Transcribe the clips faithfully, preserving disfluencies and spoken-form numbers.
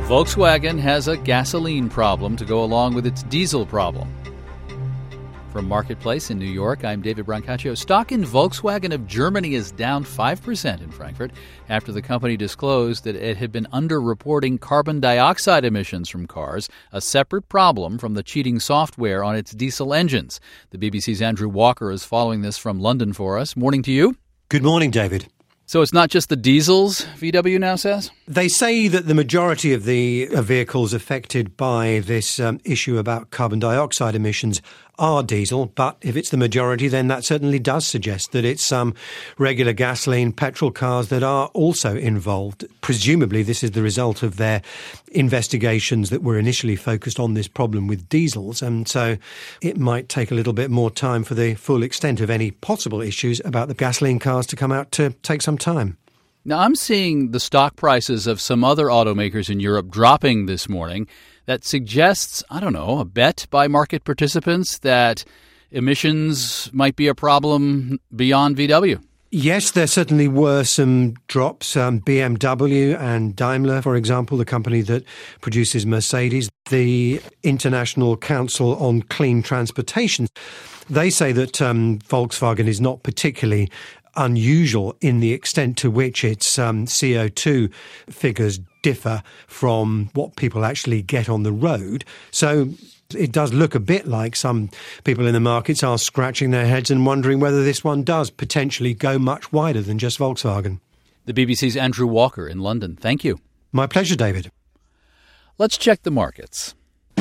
Volkswagen has a gasoline problem to go along with its diesel problem. From Marketplace in New York, I'm David Brancaccio. Stock in Volkswagen of Germany is down five percent in Frankfurt after the company disclosed that it had been underreporting carbon dioxide emissions from cars, a separate problem from the cheating software on its diesel engines. The B B C's Andrew Walker is following this from London for us. Morning to you. Good morning, David. So it's not just the diesels, V W now says? They say that the majority of the vehicles affected by this um, issue about carbon dioxide emissions are diesel, but if it's the majority, then that certainly does suggest that it's some um, regular gasoline, petrol cars that are also involved. Presumably, this is the result of their investigations that were initially focused on this problem with diesels, and so it might take a little bit more time for the full extent of any possible issues about the gasoline cars to come out to take some time. Now, I'm seeing the stock prices of some other automakers in Europe dropping this morning. That suggests, I don't know, a bet by market participants that emissions might be a problem beyond V W. Yes, there certainly were some drops. Um, B M W and Daimler, for example, the company that produces Mercedes, the International Council on Clean Transportation, they say that um, Volkswagen is not particularly unusual in the extent to which its um, C O two figures differ from what people actually get on the road. So it does look a bit like some people in the markets are scratching their heads and wondering whether this one does potentially go much wider than just Volkswagen. The B B C's Andrew Walker in London. Thank you. My pleasure, David. Let's check the markets.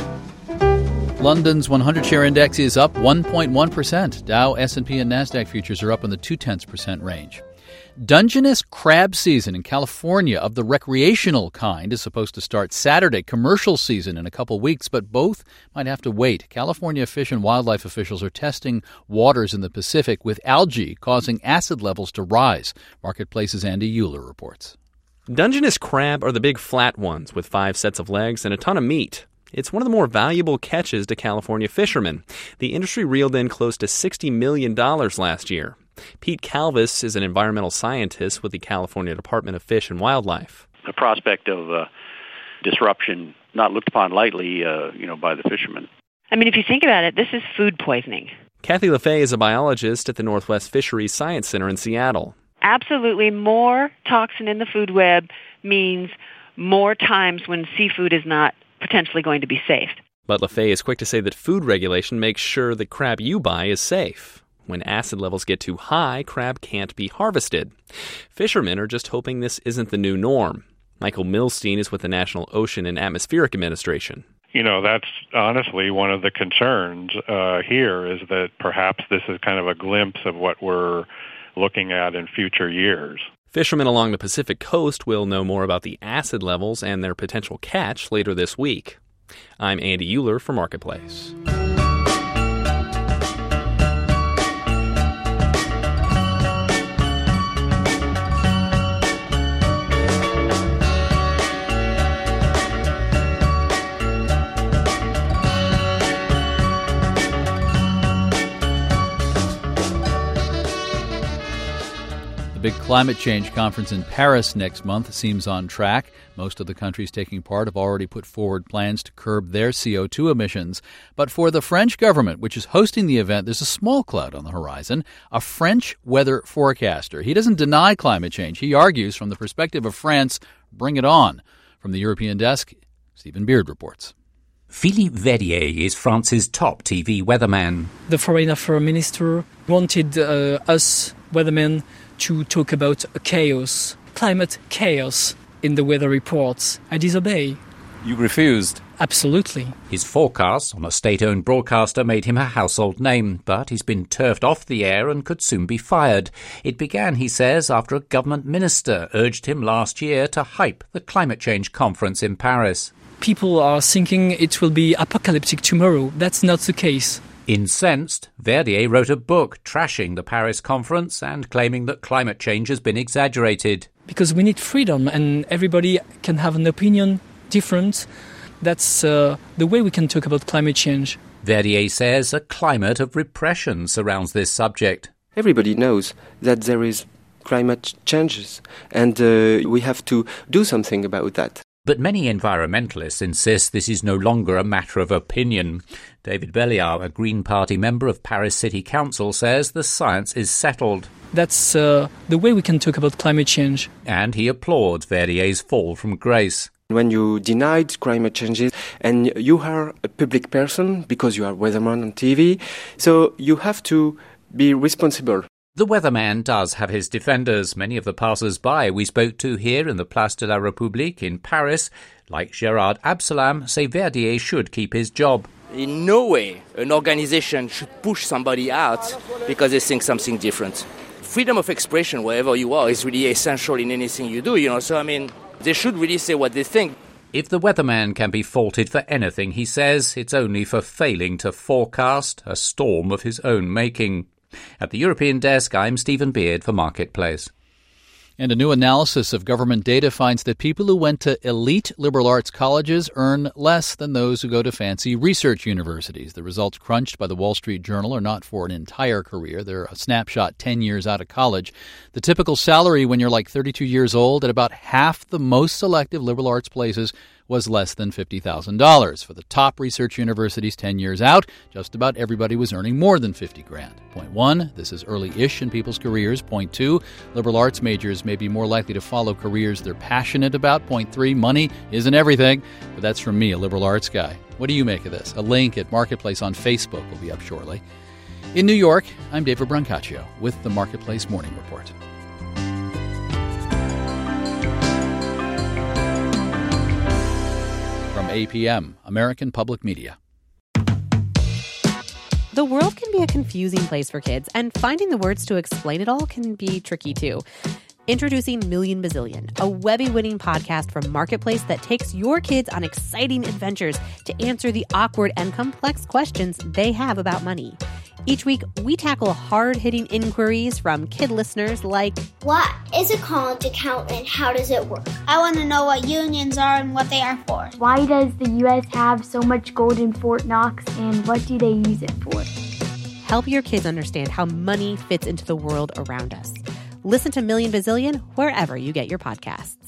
London's one hundred share index is up one point one percent. Dow, S and P, and NASDAQ futures are up in the two-tenths percent range. Dungeness crab season in California of the recreational kind is supposed to start Saturday. Commercial season in a couple weeks, but both might have to wait. California Fish and Wildlife officials are testing waters in the Pacific with algae causing acid levels to rise. Marketplace's Andy Euler reports. Dungeness crab are the big flat ones with five sets of legs and a ton of meat. It's one of the more valuable catches to California fishermen. The industry reeled in close to sixty million dollars last year. Pete Calvis is an environmental scientist with the California Department of Fish and Wildlife. The prospect of uh, disruption not looked upon lightly, uh, you know, by the fishermen. I mean, if you think about it, this is food poisoning. Kathy LaFay is a biologist at the Northwest Fisheries Science Center in Seattle. Absolutely, more toxin in the food web means more times when seafood is not potentially going to be safe. But LaFay is quick to say that food regulation makes sure the crab you buy is safe. When acid levels get too high, crab can't be harvested. Fishermen are just hoping this isn't the new norm. Michael Milstein is with the National Ocean and Atmospheric Administration. You know, that's honestly one of the concerns uh, here is that perhaps this is kind of a glimpse of what we're looking at in future years. Fishermen along the Pacific coast will know more about the acid levels and their potential catch later this week. I'm Andy Euler for Marketplace. The big climate change conference in Paris next month seems on track. Most of the countries taking part have already put forward plans to curb their C O two emissions. But for the French government, which is hosting the event, there's a small cloud on the horizon. A French weather forecaster. He doesn't deny climate change. He argues from the perspective of France, bring it on. From the European desk, Stephen Beard reports. Philippe Verdier is France's top T V weatherman. The Foreign Affairs Minister wanted uh, us weathermen to talk about a chaos, climate chaos in the weather reports. I disobey. You refused? Absolutely. His forecasts on a state-owned broadcaster made him a household name, but he's been turfed off the air and could soon be fired. It began, he says, after a government minister urged him last year to hype the climate change conference in Paris. People are thinking it will be apocalyptic tomorrow. That's not the case. Incensed, Verdier wrote a book trashing the Paris conference and claiming that climate change has been exaggerated. Because we need freedom and everybody can have an opinion different. That's uh, the way we can talk about climate change. Verdier says a climate of repression surrounds this subject. Everybody knows that there is climate changes and uh, we have to do something about that. But many environmentalists insist this is no longer a matter of opinion. David Belliard, a Green Party member of Paris City Council, says the science is settled. That's uh, the way we can talk about climate change. And he applauds Verdier's fall from grace. When you denied climate changes and you are a public person because you are weatherman on T V, so you have to be responsible. The weatherman does have his defenders. Many of the passers-by we spoke to here in the Place de la République in Paris, like Gérard Absalam, say Verdier should keep his job. In no way an organization should push somebody out because they think something different. Freedom of expression, wherever you are, is really essential in anything you do, you know. So, I mean, they should really say what they think. If the weatherman can be faulted for anything, he says, it's only for failing to forecast a storm of his own making. At the European Desk, I'm Stephen Beard for Marketplace. And a new analysis of government data finds that people who went to elite liberal arts colleges earn less than those who go to fancy research universities. The results crunched by the Wall Street Journal are not for an entire career. They're a snapshot ten years out of college. The typical salary when you're like thirty-two years old at about half the most selective liberal arts places was less than fifty thousand dollars. For the top research universities ten years out, just about everybody was earning more than fifty grand. Point one, this is early-ish in people's careers. Point two, liberal arts majors may be more likely to follow careers they're passionate about. Point three, money isn't everything. But that's from me, a liberal arts guy. What do you make of this? A link at Marketplace on Facebook will be up shortly. In New York, I'm David Brancaccio with the Marketplace Morning Report. From A P M, American Public Media. The world can be a confusing place for kids, and finding the words to explain it all can be tricky too. Introducing Million Bazillion, a Webby-winning podcast from Marketplace that takes your kids on exciting adventures to answer the awkward and complex questions they have about money. Each week, we tackle hard-hitting inquiries from kid listeners like, what is a college account and how does it work? I want to know what unions are and what they are for. Why does the U S have so much gold in Fort Knox and what do they use it for? Help your kids understand how money fits into the world around us. Listen to Million Bazillion wherever you get your podcasts.